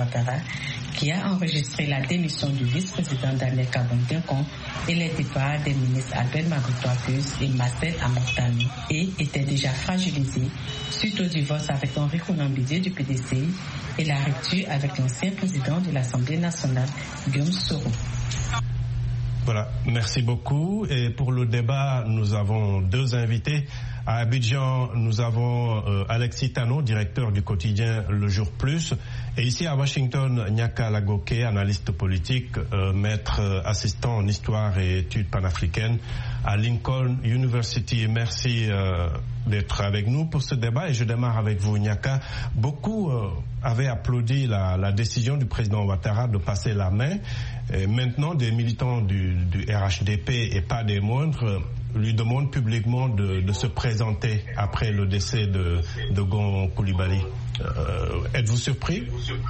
Ouattara, qui a enregistré la démission du vice-président Daniel Kabon-Diankon et les départs des ministres Albert Magoutoakuz et Marcel Amontano, et était déjà fragilisé suite au divorce avec Henri Konan Bédié du PDC et la rupture avec l'ancien président de l'Assemblée nationale, Guillaume Soro. Voilà, merci beaucoup. Et pour le débat, nous avons deux invités. À Abidjan, nous avons Alexis Tano, directeur du quotidien Le Jour Plus. Et ici à Washington, Nyaka Lagoke, analyste politique, maître assistant en histoire et études panafricaines à Lincoln University. Merci d'être avec nous pour ce débat. Et je démarre avec vous, Nyaka. Beaucoup avaient applaudi la décision du président Ouattara de passer la main. Et maintenant, des militants du RHDP, et pas des moindres, lui demandent publiquement de se présenter après le décès de Gon Coulibaly. Êtes-vous surpris?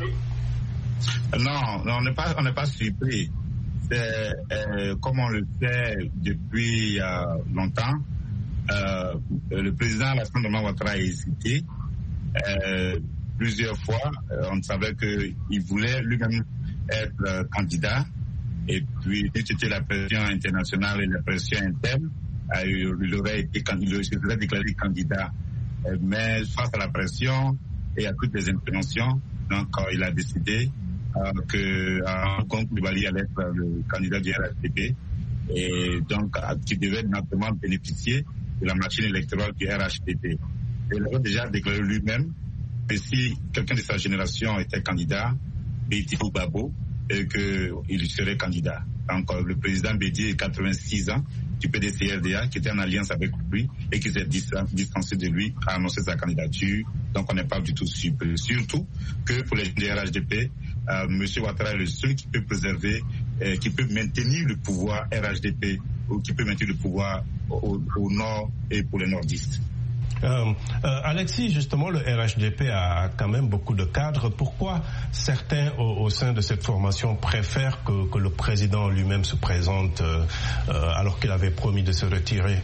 Non, on n'est pas surpris. C'est comme on le fait depuis longtemps. Le président Alassane Ouattara a hésité plusieurs fois. On savait qu'il voulait lui-même être candidat. Et puis, c'était la pression internationale et la pression interne. Il serait déclaré candidat. Mais face à la pression et à toutes les interventions, donc il a décidé que Gon Coulibaly allait être le candidat du RHDP et donc qui devait naturellement bénéficier de la machine électorale du RHDP. Il avait déjà déclaré lui-même que si quelqu'un de sa génération était candidat, Bédi Babo, et qu'il serait candidat. Donc le président Bédi, 86 ans, du PDC-RDA, qui était en alliance avec lui et qui s'est distancé de lui, a annoncé sa candidature. Donc on n'est pas du tout surpris. Surtout que pour les RHDP, M. Ouattara est le seul qui peut préserver, qui peut maintenir le pouvoir RHDP ou qui peut maintenir le pouvoir au nord et pour les nordistes. Alexis, justement, le RHDP a quand même beaucoup de cadres. Pourquoi certains au sein de cette formation préfèrent que le président lui-même se présente alors qu'il avait promis de se retirer?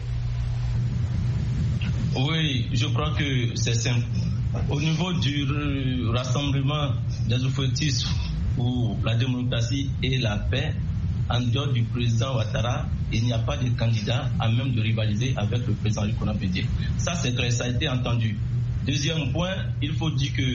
Oui, je crois que c'est simple. Au niveau du rassemblement des oufouettistes pour la démocratie et la paix, en dehors du président Ouattara, il n'y a pas de candidat à même de rivaliser avec le président Henri Konan Bédié. Ça, c'est clair, ça a été entendu. Deuxième point, il faut dire que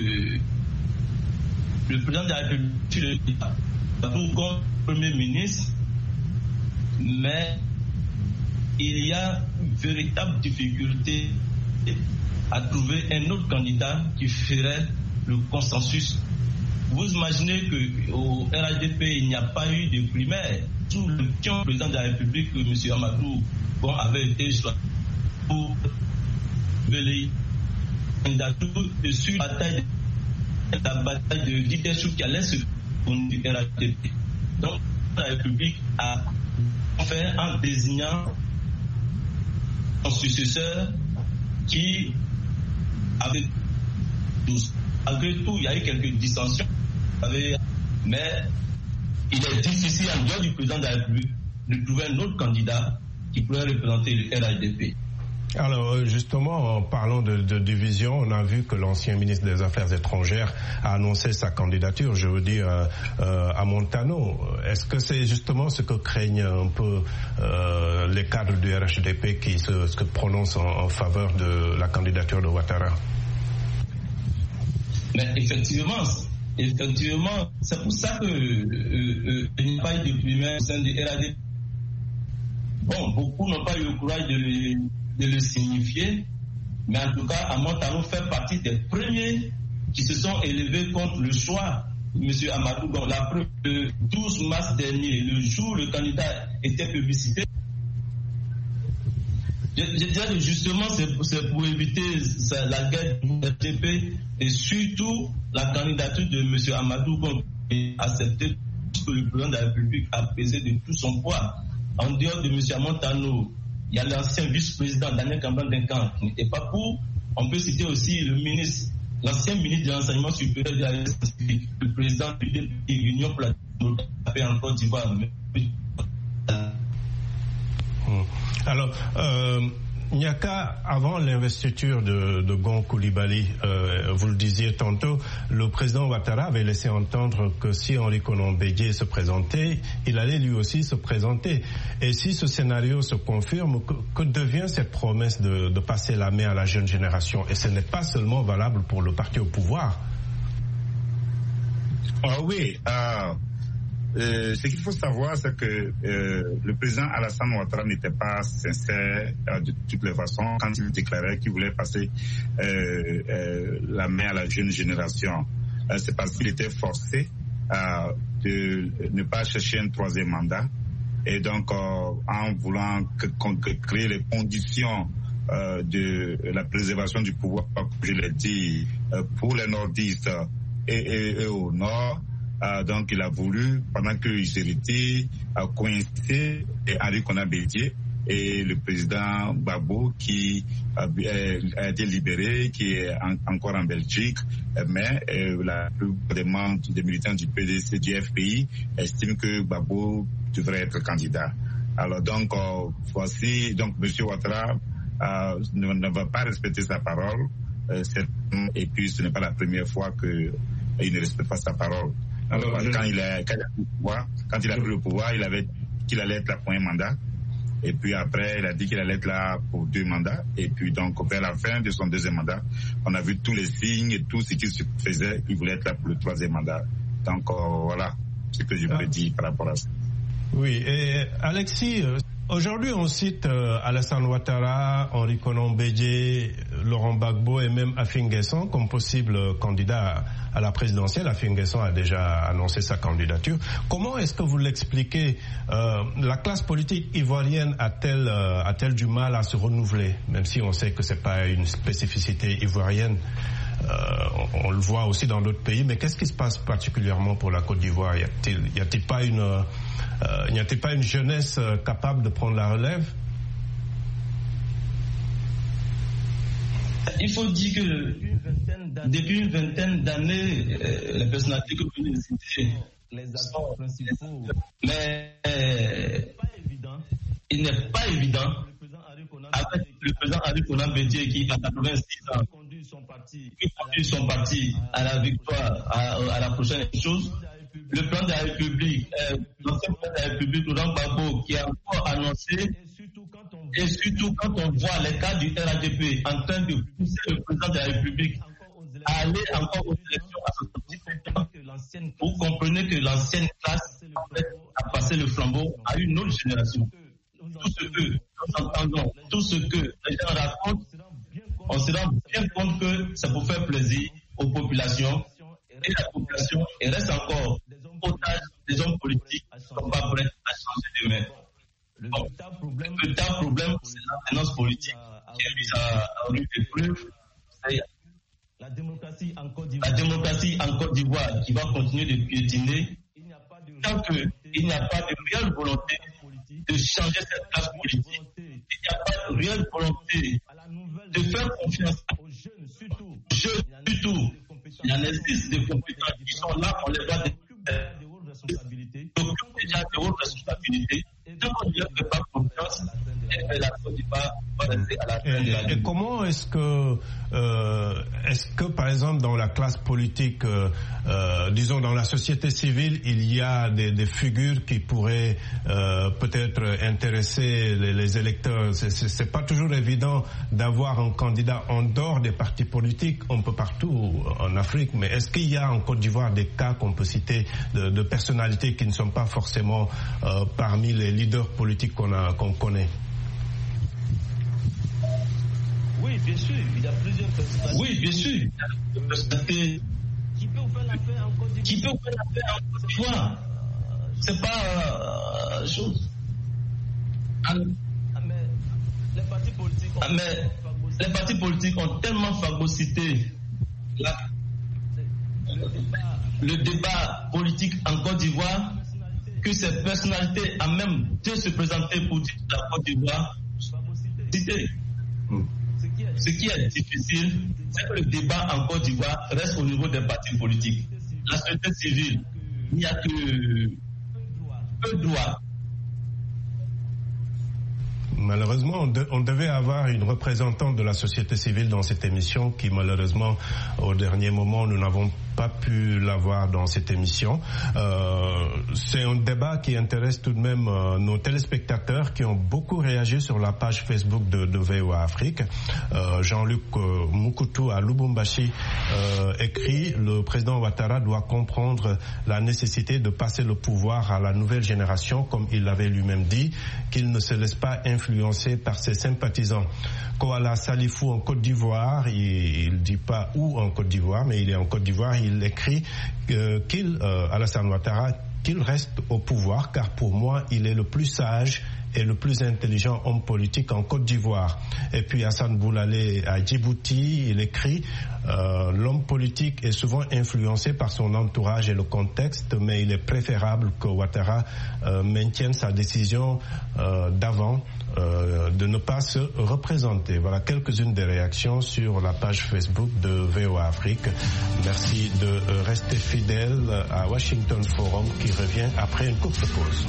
le président de la République a tout comme Premier ministre, mais il y a une véritable difficulté à trouver un autre candidat qui ferait le consensus. Vous imaginez qu'au RHDP, il n'y a pas eu de primaire. Sous le président de la République, M. Amadou Bon avait été choisi pour veiller sur la bataille de leadership qui allait se faire du RHDP. Donc, la République a fait en désignant son successeur qui avait 12. Malgré tout, il y a eu quelques dissensions. Mais il est difficile, en dehors du président de la République, de trouver un autre candidat qui pourrait représenter le RHDP. Alors justement, en parlant de division, on a vu que l'ancien ministre des Affaires étrangères a annoncé sa candidature, je veux dire, à Montano. Est-ce que c'est justement ce que craignent un peu les cadres du RHDP qui se prononcent en faveur de la candidature de Ouattara? Mais effectivement, c'est pour ça qu'il n'y a pas eu de primaire au sein du RHDP. Bon, beaucoup n'ont pas eu le courage de le signifier, mais en tout cas, Amontano fait partie des premiers qui se sont élevés contre le choix de M. Amadou. Donc, la preuve, le 12 mars dernier, le jour où le candidat était publicité, je dirais que justement, c'est pour éviter la guerre du RHDP et surtout la candidature de M. Amadou Bon qui a accepté que le président de la République a pesé de tout son poids. En dehors de M. Amontano, il y a l'ancien vice-président Daniel Kabon-Diankon qui n'était pas pour. On peut citer aussi l'ancien ministre de l'enseignement supérieur de la République, le président de l'Union pour la démocratie en Côte d'Ivoire. Alors, Nyaka, avant l'investiture de Gon Coulibaly, vous le disiez tantôt, le président Ouattara avait laissé entendre que si Henri Konan Bédié se présentait, il allait lui aussi se présenter. Et si ce scénario se confirme, que devient cette promesse de passer la main à la jeune génération? Et ce n'est pas seulement valable pour le parti au pouvoir. Oui, ce qu'il faut savoir, c'est que le président Alassane Ouattara n'était pas sincère de toutes les façons quand il déclarait qu'il voulait passer la main à la jeune génération. C'est parce qu'il était forcé de ne pas chercher un troisième mandat. Et donc, en voulant créer les conditions de la préservation du pouvoir, comme je l'ai dit, pour les nordistes et au nord, donc il a voulu, pendant qu'il s'était coincé Henri Konan Bédié et le président Gbagbo qui a été libéré, qui est encore en Belgique, mais la plupart des membres, des militants du PDC, du FPI, estiment que Gbagbo devrait être candidat. Alors donc, voici, donc M. Ouattara ne va pas respecter sa parole, et puis ce n'est pas la première fois qu'il ne respecte pas sa parole. Alors, quand il a pris le pouvoir, il avait dit qu'il allait être là pour un mandat. Et puis après, il a dit qu'il allait être là pour 2 mandats. Et puis donc, vers la fin de son 2e mandat, on a vu tous les signes et tout ce qui se faisait. Il voulait être là pour le 3e mandat. Donc voilà ce que je peux dire par rapport à ça. Oui, et Alexis, aujourd'hui on cite Alassane Ouattara, Henri Konan Bédié, Laurent Gbagbo et même Afin Guesson comme possible candidat à la présidentielle. Afin Guesson a déjà annoncé sa candidature. Comment est-ce que vous l'expliquez? La classe politique ivoirienne a-t-elle du mal à se renouveler, même si on sait que c'est pas une spécificité ivoirienne? On le voit aussi dans d'autres pays, mais qu'est-ce qui se passe particulièrement pour la Côte d'Ivoire? Y a-t-il pas une jeunesse capable de prendre la relève? Il faut dire que depuis une vingtaine d'années, les personnalités que vous venez de citer, les acteurs principaux, mais il n'est pas évident avec le président Henri Konan Bédié qui, à 86 ans, conduit son parti à la victoire, à la prochaine chose. Le plan de la République, l'ancien plan de la République, Laurent Gbagbo, qui a encore annoncé, et surtout quand on voit les cas du RADP en train de pousser le président de la République à aller encore aux élections à 77 ans, vous comprenez que l'ancienne classe a passé le flambeau à une autre génération. Tout ce que nous entendons, tout ce que les gens racontent, on se rend bien compte que c'est pour faire plaisir aux populations, et la population reste encore otage des hommes politiques qui ne sont pas prêts à changer de main. Le véritable problème, c'est la tendance politique qui vise à ruer des preuves. La démocratie en Côte d'Ivoire qui va continuer de piétiner tant qu'il n'y a pas de réelle volonté de changer cette classe politique. Il n'y a pas de réelle volonté de faire confiance aux jeunes, surtout. Il y en existe des compétences qui sont là, on les voit déjà des hautes responsabilités. Donc on ne leur fait pas confiance et la Côte d'Ivoire va rester à la fin de la vie. Et comment est-ce que par exemple dans la classe politique, disons dans la société civile, il y a des figures qui pourraient peut-être intéresser les électeurs? C'est pas toujours évident d'avoir un candidat en dehors des partis politiques, un peu partout en Afrique, mais est-ce qu'il y a en Côte d'Ivoire des cas qu'on peut citer de personnalités qui ne sont pas forcément parmi les leaders politiques qu'on connaît? Oui, bien sûr, il y a plusieurs personnalités. Oui, bien sûr, il y a des personnalités qui peuvent faire l'affaire en Côte d'Ivoire. C'est pas chose. Mais les partis politiques ont tellement phagocyté le débat politique en Côte d'Ivoire que ces personnalités ont même dû se présenter pour dire la Côte d'Ivoire. Ce qui est difficile, c'est que le débat en Côte d'Ivoire reste au niveau des partis politiques. La société civile, il n'y a que peu de droits. Malheureusement, on devait avoir une représentante de la société civile dans cette émission qui, malheureusement, au dernier moment, nous n'avons pas pu l'avoir dans cette émission. C'est un débat qui intéresse tout de même nos téléspectateurs qui ont beaucoup réagi sur la page Facebook de VOA Afrique. Jean-Luc Moukoutou à Lubumbashi écrit: le président Ouattara doit comprendre la nécessité de passer le pouvoir à la nouvelle génération, comme il l'avait lui-même dit, qu'il ne se laisse pas influencer par ses sympathisants. Koala Salifou en Côte d'Ivoire, il dit pas où en Côte d'Ivoire, mais il est en Côte d'Ivoire, il écrit Alassane Ouattara, qu'il reste au pouvoir, car pour moi, il est le plus sage et le plus intelligent homme politique en Côte d'Ivoire. Et puis Hassan Boulalé à Djibouti, il écrit l'homme politique est souvent influencé par son entourage et le contexte, mais il est préférable que Ouattara maintienne sa décision d'avant de ne pas se représenter. Voilà quelques-unes des réactions sur la page Facebook de VOA Afrique. Merci de rester fidèle à Washington Forum qui revient après une courte pause.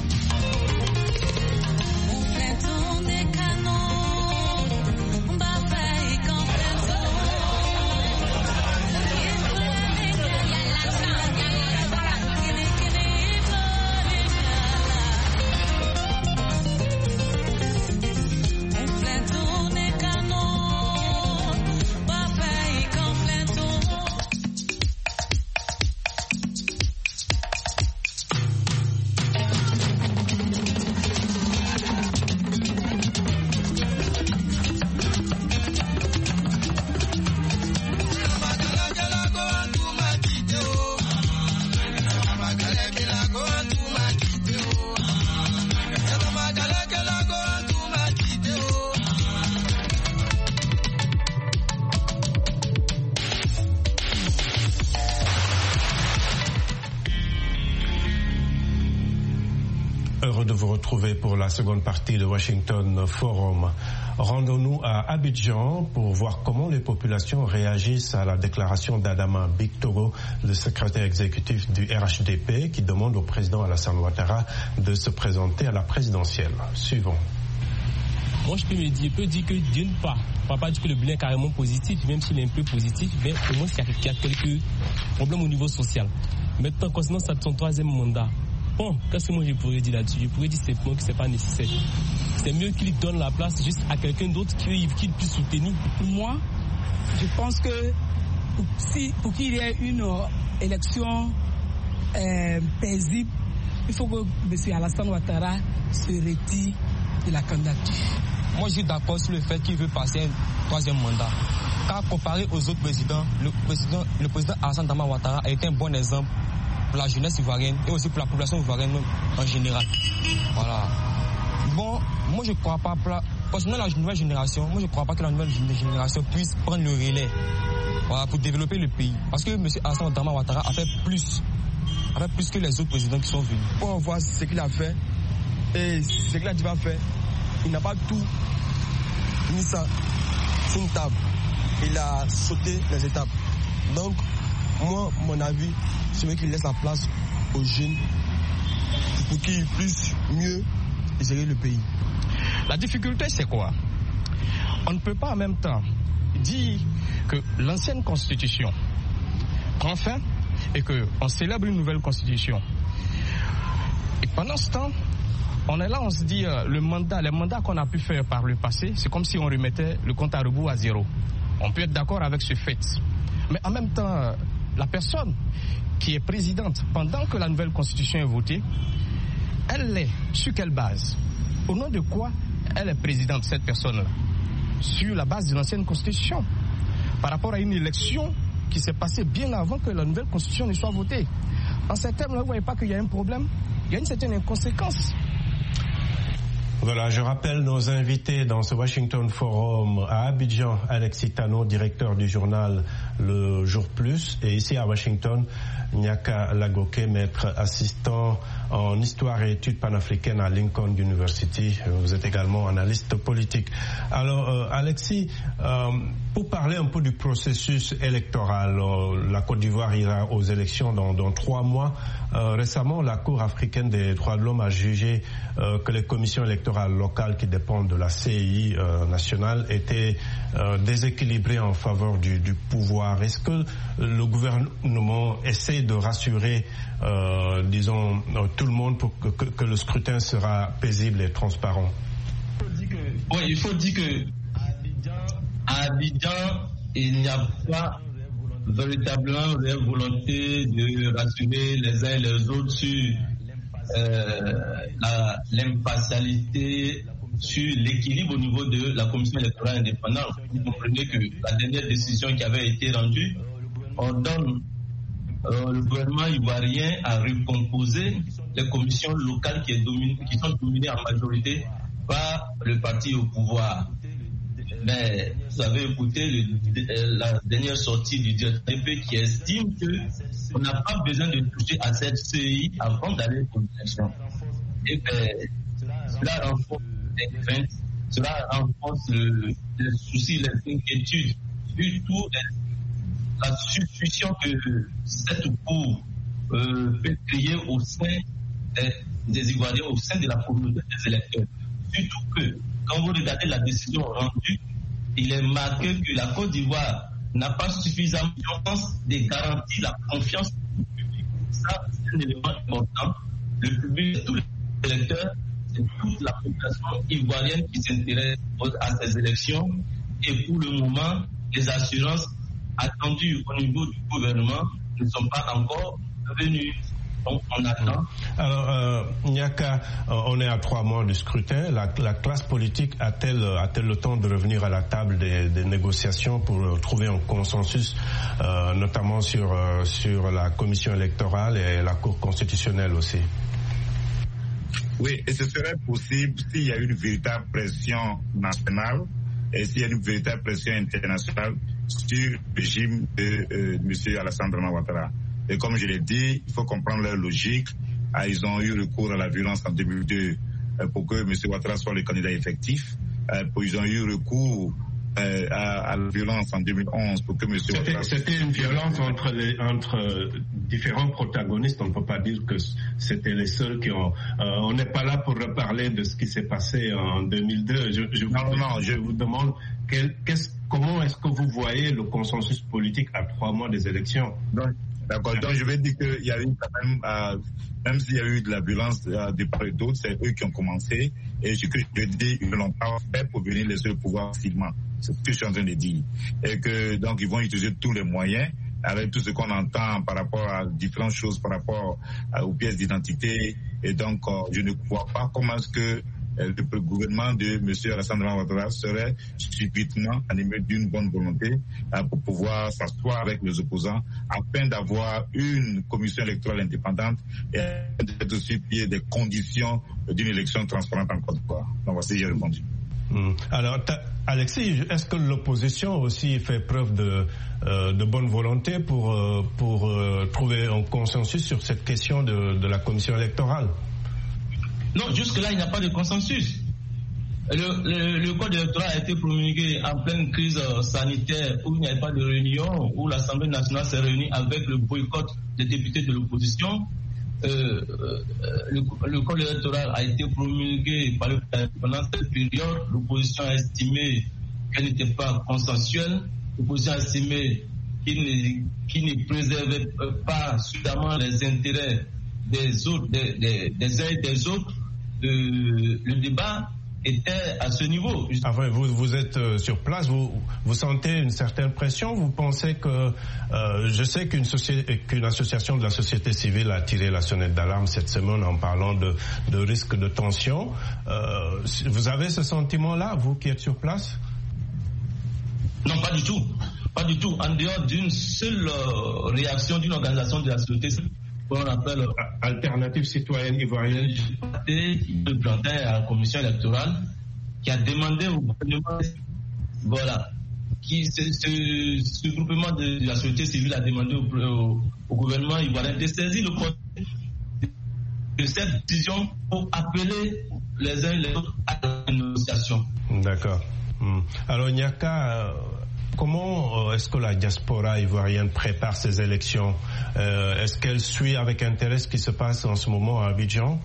Heureux de vous retrouver pour la seconde partie de Washington Forum. Rendons-nous à Abidjan pour voir comment les populations réagissent à la déclaration d'Adama Bictogo, le secrétaire exécutif du RHDP, qui demande au président Alassane Ouattara de se présenter à la présidentielle. Suivons. Moi, je peux dire que d'une part, on ne va pas dire que le bilan est carrément positif, même s'il est un peu positif, mais au moins il y a quelques problèmes au niveau social. Maintenant, concernant son troisième mandat, bon, qu'est-ce que moi je pourrais dire là-dessus? Je pourrais dire simplement que ce n'est pas nécessaire. C'est mieux qu'il donne la place juste à quelqu'un d'autre qu'il puisse soutenir. Moi, je pense que pour qu'il y ait une élection paisible, il faut que M. Alassane Ouattara se retire de la candidature. Moi, je suis d'accord sur le fait qu'il veut passer un troisième mandat. Car comparé aux autres présidents, le président Alassane Ouattara a été un bon exemple pour la jeunesse ivoirienne et aussi pour la population ivoirienne en général. Voilà. Bon, moi je ne crois pas, concernant la nouvelle génération, moi je ne crois pas que la nouvelle génération puisse prendre le relais, voilà, pour développer le pays. Parce que M. Alassane Ouattara a fait plus que les autres présidents qui sont venus. Pour voir ce qu'il a fait et ce qu'il a dit va faire, il n'a pas tout mis ça sur une table. Il a sauté les étapes. Donc, moi, mon avis, c'est qu'il laisse la place aux jeunes pour qu'ils puissent mieux gérer le pays. La difficulté, c'est quoi? On ne peut pas en même temps dire que l'ancienne constitution prend fin et qu'on célèbre une nouvelle constitution. Et pendant ce temps, on est là, on se dit, les mandats qu'on a pu faire par le passé, c'est comme si on remettait le compte à rebours à zéro. On peut être d'accord avec ce fait. Mais en même temps, la personne qui est présidente pendant que la nouvelle constitution est votée, elle est sur quelle base? Au nom de quoi elle est présidente, cette personne-là? Sur la base de l'ancienne constitution, par rapport à une élection qui s'est passée bien avant que la nouvelle constitution ne soit votée. En ces termes-là, vous ne voyez pas qu'il y a un problème? Il y a une certaine inconséquence. Voilà, je rappelle nos invités dans ce Washington Forum à Abidjan, Alexis Tano, directeur du journal Le Jour Plus, et ici à Washington, Nyaka Lagoke, maître assistant en histoire et études panafricaines à Lincoln University. Vous êtes également analyste politique. Alors, Alexis, pour parler un peu du processus électoral, la Côte d'Ivoire ira aux élections dans 3 mois. Récemment, la Cour africaine des droits de l'homme a jugé que les commissions électorales locales qui dépendent de la CEI nationale étaient déséquilibrées en faveur du pouvoir. Est-ce que le gouvernement essaie de rassurer, disons, tout le monde pour que le scrutin sera paisible et transparent? Oui, il faut dire que à Abidjan, il n'y a pas véritablement la volonté de rassurer les uns et les autres sur l'impartialité, sur l'équilibre au niveau de la commission électorale indépendante. Vous comprenez que la dernière décision qui avait été rendue ordonne le gouvernement ivoirien à recomposer les commissions locales qui sont dominées en majorité par le parti au pouvoir. Mais vous avez écouté la dernière sortie du directeur qui estime qu'on n'a pas besoin de toucher à cette CEI avant d'aller aux élections. Et cela renforce les craintes, cela renforce les soucis, les inquiétudes, surtout la suspicion que cette cour peut créer au sein des Ivoiriens, au sein de la communauté des électeurs. Surtout que, quand vous regardez la décision rendue, il est marqué que la Côte d'Ivoire n'a pas suffisamment de garantir la confiance du public. Ça, c'est un élément important. Le public, tous les électeurs, c'est toute la population ivoirienne qui s'intéresse à ces élections. Et pour le moment, les assurances attendues au niveau du gouvernement ne sont pas encore venues. Donc, on attend. Alors, Nyaka, on est à 3 mois du scrutin. La classe politique a-t-elle le temps de revenir à la table des négociations pour trouver un consensus, notamment sur la commission électorale et la Cour constitutionnelle aussi? Oui, et ce serait possible s'il y a une véritable pression nationale et s'il y a une véritable pression internationale sur le régime de M. Alassane Dramane Ouattara. Et comme je l'ai dit, il faut comprendre leur logique. Ils ont eu recours à la violence en 2002 pour que M. Ouattara soit le candidat effectif. Ils ont eu recours à la violence en 2011 pour que M. Ouattara... C'était une violence entre différents protagonistes. On ne peut pas dire que c'était les seuls qui ont... on n'est pas là pour reparler de ce qui s'est passé en 2002. Je vous demande comment est-ce que vous voyez le consensus politique à 3 mois des élections? D'accord, donc je vais dire qu'il y a eu quand même s'il y a eu de la violence de part et d'autre, c'est eux qui ont commencé. Et ce que je dis, ils ne l'ont pas fait pour venir laisser le pouvoir facilement. C'est ce que je suis en train de dire. Et que donc ils vont utiliser tous les moyens avec tout ce qu'on entend par rapport à différentes choses, par rapport aux pièces d'identité. Et donc je ne vois pas comment est-ce que le gouvernement de M. Alassane Dramane Ouattara serait subitement animé d'une bonne volonté pour pouvoir s'asseoir avec les opposants afin d'avoir une commission électorale indépendante et d'être aussi des conditions d'une élection transparente en Côte d'Ivoire. Donc voici, j'ai répondu. Alors, Alexis, est-ce que l'opposition aussi fait preuve de bonne volonté pour trouver un consensus sur cette question de la commission électorale? Non, jusque-là, il n'y a pas de consensus. Le code électoral a été promulgué en pleine crise sanitaire où il n'y avait pas de réunion, où l'Assemblée nationale s'est réunie avec le boycott des députés de l'opposition. Le code électoral a été promulgué pendant cette période. L'opposition a estimé qu'elle n'était pas consensuelle. L'opposition a estimé qu'il ne préservait pas suffisamment les intérêts des autres, des uns et des autres. Le débat était à ce niveau. Enfin, vous êtes sur place, vous sentez une certaine pression, vous pensez que... je sais qu'une association de la société civile a tiré la sonnette d'alarme cette semaine en parlant de risque de tension. Vous avez ce sentiment-là, vous qui êtes sur place? Non, pas du tout. Pas du tout. En dehors d'une seule réaction d'une organisation de la société civile, qu'on appelle Alternative citoyenne ivoirienne, le plantain à la commission électorale, qui a demandé au gouvernement, voilà, ce groupement de la société civile a demandé au gouvernement ivoirien de saisir le côté de cette décision pour appeler les uns et les autres à la négociation. D'accord. Alors Niaka, comment est-ce que la diaspora ivoirienne prépare ces élections? Est-ce qu'elle suit avec intérêt ce qui se passe en ce moment à Abidjan?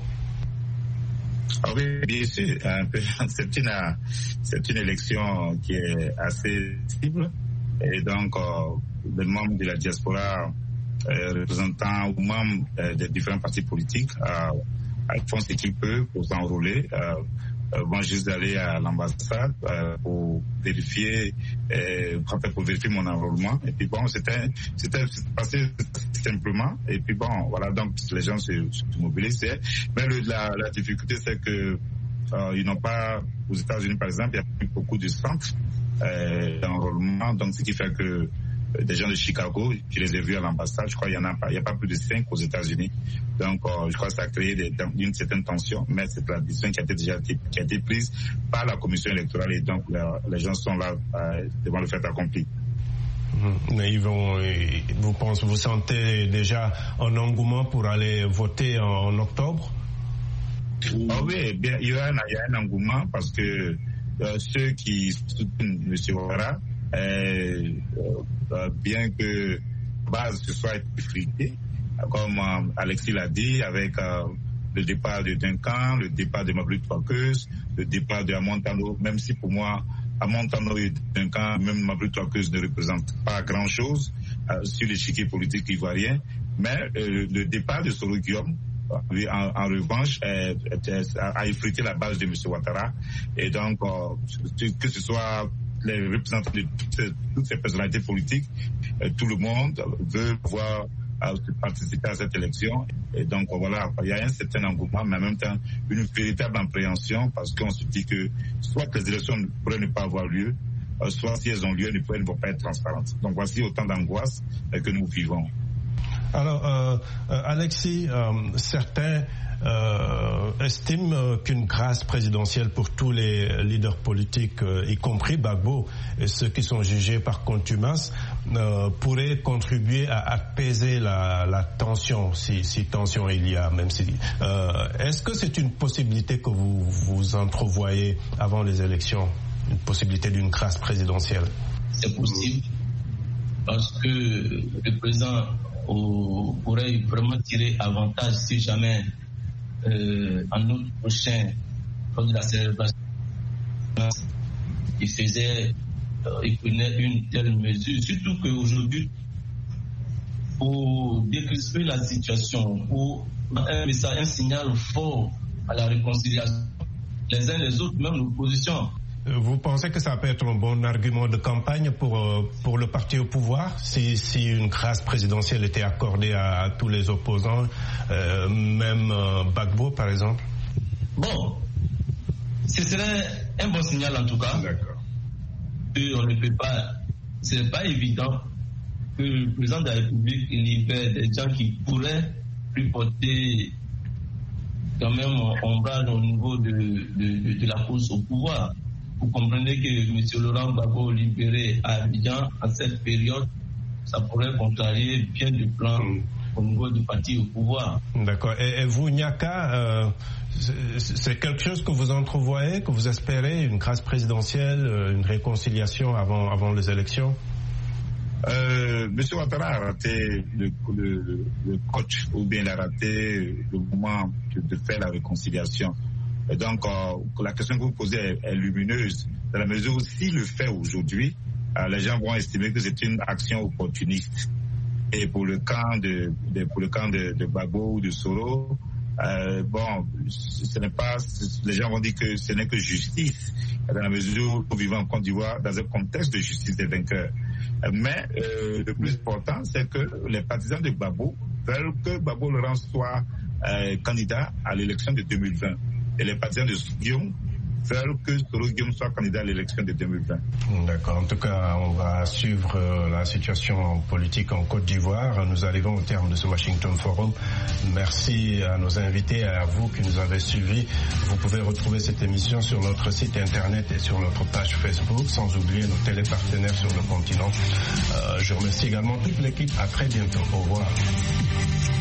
Oui, bien sûr. C'est une élection qui est assez cible. Et donc, les membres de la diaspora, représentants ou membres des différents partis politiques, font ce qu'ils peuvent pour s'enrôler. Vont juste aller à l'ambassade pour vérifier mon enrôlement. Et puis bon, c'était passé simplement. Et puis bon, voilà, donc les gens se mobilisent. Mais la difficulté, c'est que ils n'ont pas, aux États-Unis par exemple, il y a plus beaucoup de centres d'enrôlement. Donc ce qui fait que des gens de Chicago, je les ai vus à l'ambassade, je crois qu'il n'y a pas plus de 5 aux États-Unis. Donc, je crois que ça a créé une certaine tension, mais c'est la décision qui a été prise par la commission électorale et donc les gens sont là devant le fait accompli. Mais vous sentez déjà un engouement pour aller voter en octobre? Oui, bien, il y a un engouement parce que ceux qui soutiennent M. Ouattara, bien que la base se soit effritée, comme Alexis l'a dit, avec le départ de Duncan, le départ de Mablu Twakeus, le départ de Amontano, même si pour moi, Amontano et Duncan, même Mablu Twakeus ne représentent pas grand-chose sur l'échiquier politique ivoirien, mais le départ de Soro Guillaume, en revanche, a effrité la base de M. Ouattara, et donc, que ce soit les représentants de toutes ces personnalités politiques, tout le monde veut pouvoir participer à cette élection. Et donc voilà, il y a un certain engouement, mais en même temps une véritable appréhension parce qu'on se dit que soit les élections ne pourraient ne pas avoir lieu, soit si elles ont lieu, elles ne vont pas être transparentes. Donc voici autant d'angoisse que nous vivons. Alors, Alexis, certains estiment qu'une grâce présidentielle pour tous les leaders politiques, y compris Gbagbo, et ceux qui sont jugés par contumace, pourrait contribuer à apaiser la tension, si tension il y a, même si. Est-ce que c'est une possibilité que vous entrevoyez avant les élections, une possibilité d'une grâce présidentielle? C'est possible, parce que le président pourrait vraiment tirer avantage si jamais en août prochain, lors de la célébration, il prenait une telle mesure, surtout qu'aujourd'hui, pour décrisper la situation, pour un signal fort à la réconciliation, les uns les autres, même l'opposition. Vous pensez que ça peut être un bon argument de campagne pour le parti au pouvoir si une grâce présidentielle était accordée à tous les opposants, même Gbagbo par exemple? Bon, ce serait un bon signal en tout cas. D'accord. On ne peut pas, c'est pas évident que le président de la République libère des gens qui pourraient lui porter quand même ombrage au niveau de la course au pouvoir. Vous comprenez que M. Laurent Gbagbo libéré à Abidjan en cette période, ça pourrait contrarier bien du plan au niveau du parti au pouvoir. D'accord. Et vous, Niaka, c'est quelque chose que vous entrevoyez, que vous espérez, une grâce présidentielle, une réconciliation avant les élections? M. Ouattara a raté le coach, ou bien il a raté le moment de faire la réconciliation. Et donc, la question que vous posez est lumineuse, dans la mesure où s'il le fait aujourd'hui, les gens vont estimer que c'est une action opportuniste. Et pour le camp de Gbagbo ou de Soro, bon, ce n'est pas, les gens vont dire que ce n'est que justice, dans la mesure où nous vivons en Côte d'Ivoire dans un contexte de justice des vainqueurs. Mais le plus important, c'est que les partisans de Gbagbo veulent que Gbagbo Laurent soit candidat à l'élection de 2020. Et les partisans de Guillaume faire que Soro Guillaume soit candidat à l'élection de 2020. D'accord. En tout cas, on va suivre la situation politique en Côte d'Ivoire. Nous arrivons au terme de ce Washington Forum. Merci à nos invités et à vous qui nous avez suivis. Vous pouvez retrouver cette émission sur notre site internet et sur notre page Facebook, sans oublier nos télépartenaires sur le continent. Je remercie également toute l'équipe. À très bientôt. Au revoir.